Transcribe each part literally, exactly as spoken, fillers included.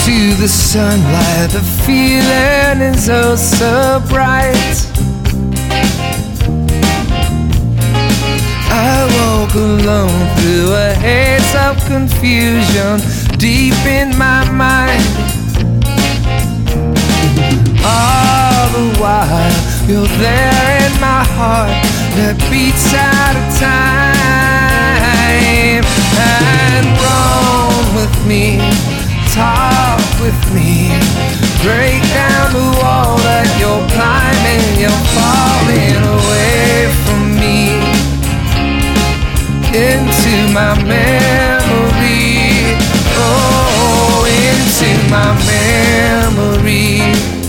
into the sunlight, the feeling is oh so bright. I walk alone through a haze of confusion deep in my mind. All the while you're there in my heart that beats out of time. And roam with me, talk with me, break down the wall that you're climbing. You're falling away from me into my memory. Oh, into my memory.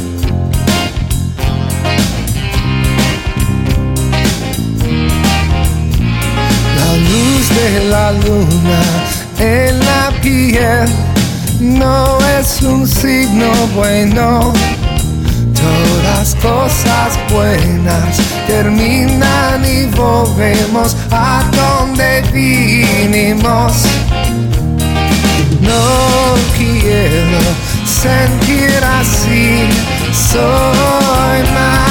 La luz de la luna en la piel no es un signo bueno. Todas cosas buenas terminan y volvemos a donde vinimos. No quiero sentir así, soy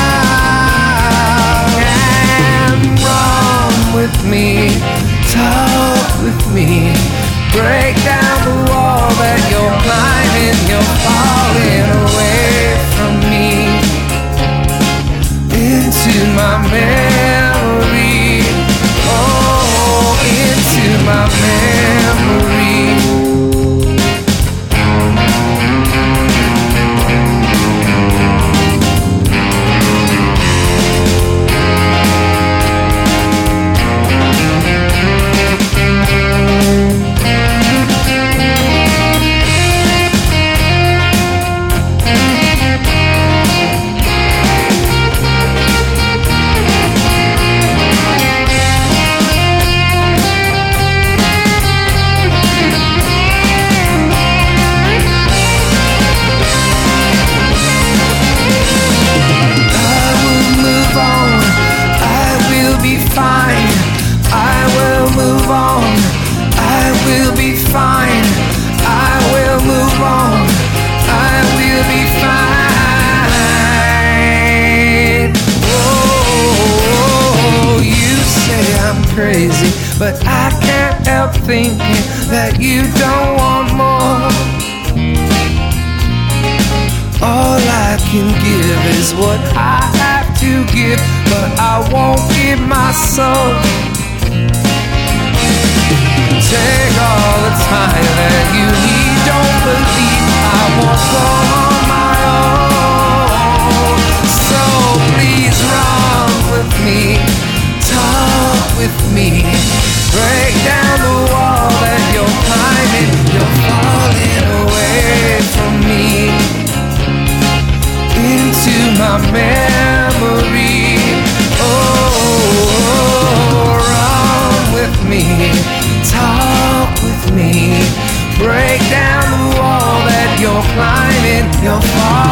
mal. And run with me, talk with me, break down the wall that you're climbing. You're falling away from me into my memory. Oh, into my memory. Crazy, but I can't help thinking that you don't want more. All I can give is what I have to give, but I won't give my soul. Take all the time that you need, don't believe I won't go on my own. So please run with me, talk with me, break down the wall that you're climbing. You're falling away from me into my memory. Oh, run with me, talk with me, break down the wall that you're climbing. You're falling